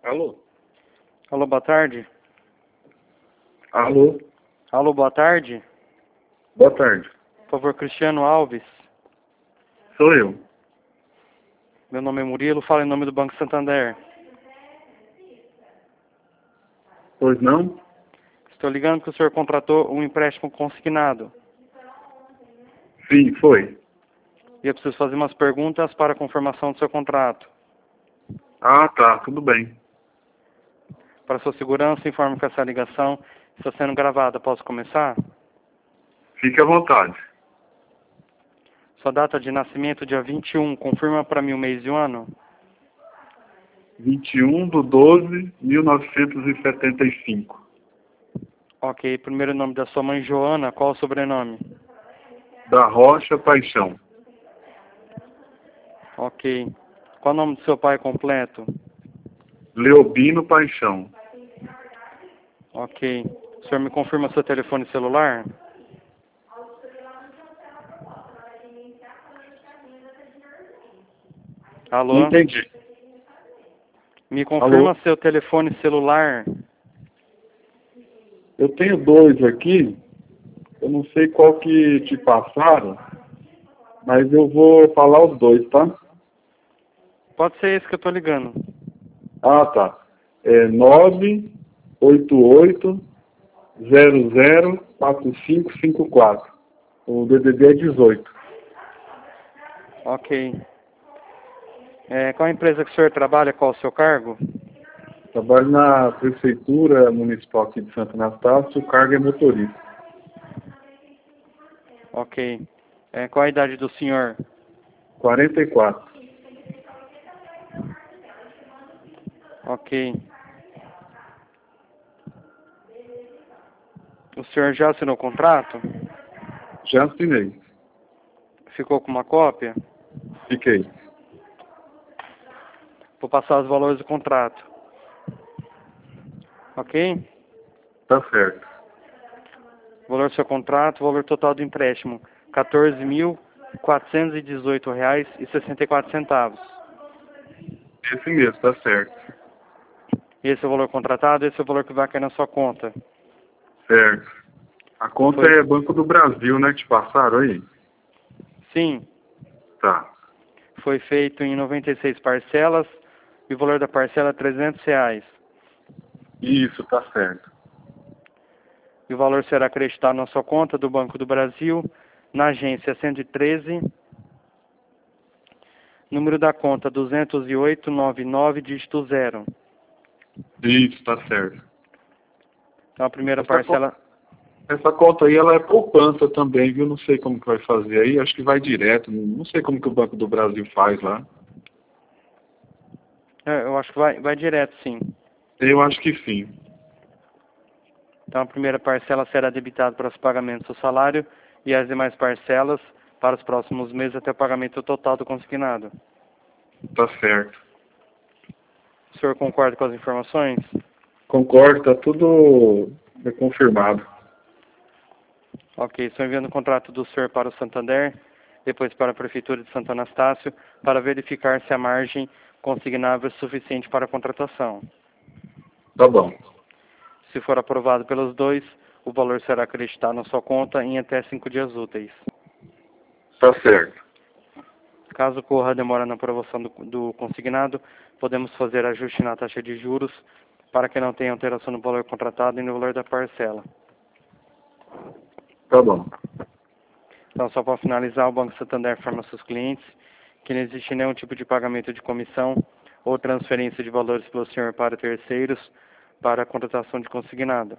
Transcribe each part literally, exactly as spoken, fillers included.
Alô? Alô, boa tarde. Alô? Alô, boa tarde. Boa tarde. Por favor, Cristiano Alves. Sou eu. Meu nome é Murilo, falo em nome do Banco Santander. Pois não? Estou ligando porque o senhor contratou um empréstimo consignado. Sim, foi. E eu preciso fazer umas perguntas para a confirmação do seu contrato. Ah, tá, tudo bem. Para sua segurança, informo que essa ligação está sendo gravada. Posso começar? Fique à vontade. Sua data de nascimento, dia vinte e um. Confirma para mim o mês e o ano? vinte e um de doze de mil novecentos e setenta e cinco. Ok. Primeiro nome da sua mãe, Joana. Qual o sobrenome? Da Rocha Paixão. Ok. Qual o nome do seu pai completo? Leobino Paixão. Ok. O senhor me confirma seu telefone celular? Alô? Não entendi. Me confirma Alô? seu telefone celular. Eu tenho dois aqui. Eu não sei qual que te passaram, mas eu vou falar os dois, tá? Pode ser esse que eu tô ligando. Ah, tá. É nove oito oito zero zero quatro cinco cinco quatro. O D D D é dezoito. Ok. É, qual a empresa que o senhor trabalha? Qual o seu cargo? Trabalho na Prefeitura Municipal aqui de Santo Anastácio, o cargo é motorista. Ok. É, qual a idade do senhor? quarenta e quatro. Ok. O senhor já assinou o contrato? Já assinei. Ficou com uma cópia? Fiquei. Vou passar os valores do contrato. Ok? Tá certo. Valor do seu contrato, valor total do empréstimo. quatorze mil quatrocentos e dezoito reais e sessenta e quatro centavos. Esse mesmo, tá certo. Esse é o valor contratado, esse é o valor que vai cair na sua conta. Certo. A conta Foi? é Banco do Brasil, né? Que te passaram aí? Sim. Tá. Foi feito em noventa e seis parcelas e o valor da parcela é trezentos reais. Isso, tá certo. E o valor será acreditado na sua conta do Banco do Brasil, na agência cento e treze, número da conta duzentos e oito, noventa e nove, dígito zero. Isso, tá certo. Então a primeira Essa parcela... conta, essa conta aí, ela é poupança também, viu? Não sei como que vai fazer aí. Acho que vai direto. Não sei como que o Banco do Brasil faz lá. É, eu acho que vai, vai direto, sim. Eu acho que sim. Então a primeira parcela será debitada para os pagamentos do salário e as demais parcelas para os próximos meses até o pagamento total do consignado. Tá certo. O senhor concorda com as informações? Concordo, tá tudo confirmado. Ok, estou enviando o contrato do senhor para o Santander, depois para a Prefeitura de Santo Anastácio, para verificar se a margem consignável é suficiente para a contratação. Tá bom. Se for aprovado pelos dois, o valor será acreditado na sua conta em até cinco dias úteis. Tá certo. Caso ocorra demora na aprovação do, do consignado, podemos fazer ajuste na taxa de juros para que não tenha alteração no valor contratado e no valor da parcela. Tá bom. Então, só para finalizar, o Banco Santander informa aos seus clientes que não existe nenhum tipo de pagamento de comissão ou transferência de valores pelo senhor para terceiros para a contratação de consignado.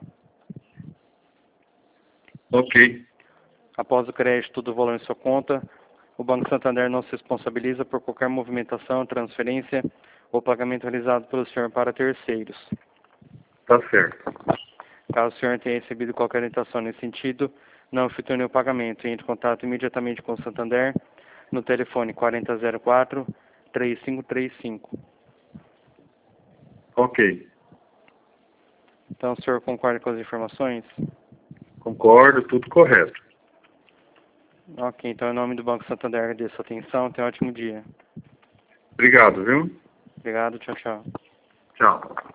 Ok. Após o crédito do valor em sua conta, o Banco Santander não se responsabiliza por qualquer movimentação, transferência ou pagamento realizado pelo senhor para terceiros. Tá certo. Caso o senhor tenha recebido qualquer orientação nesse sentido, não efetue o pagamento. Entre em contato imediatamente com o Santander no telefone quarenta zero quatro, três cinco três cinco. Ok. Então, o senhor concorda com as informações? Concordo, tudo correto. Ok, então, em nome do Banco Santander, agradeço a atenção. Tenha um ótimo dia. Obrigado, viu? Obrigado, tchau, tchau. Tchau.